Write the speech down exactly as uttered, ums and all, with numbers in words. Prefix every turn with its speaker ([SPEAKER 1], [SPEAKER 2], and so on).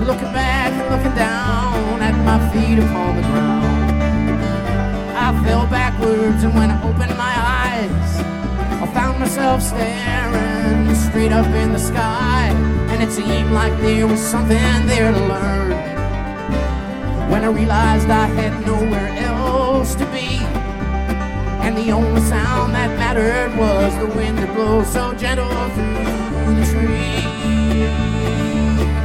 [SPEAKER 1] looking back and looking down at my feet upon the ground. I fell backwards, and when I opened my eyes, I found myself staring straight up in the sky, and it seemed like there was something there to learn. When I realized I had nowhere else to be, and the only sound that mattered was the wind that blows so gentle through the trees.